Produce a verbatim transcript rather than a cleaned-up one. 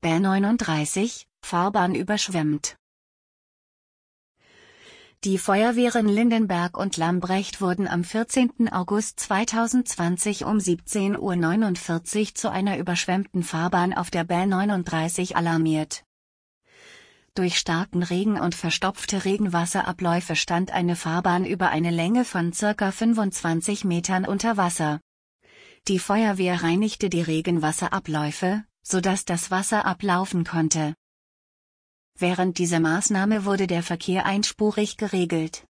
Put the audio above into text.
B neununddreißig, Fahrbahn überschwemmt. Die Feuerwehren Lindenberg und Lambrecht wurden am vierzehnten August zweitausendzwanzig um siebzehn Uhr neunundvierzig zu einer überschwemmten Fahrbahn auf der B neununddreißig alarmiert. Durch starken Regen und verstopfte Regenwasserabläufe stand eine Fahrbahn über eine Länge von circa fünfundzwanzig Metern unter Wasser. Die Feuerwehr reinigte die Regenwasserabläufe, sodass das Wasser ablaufen konnte. Während dieser Maßnahme wurde der Verkehr einspurig geregelt.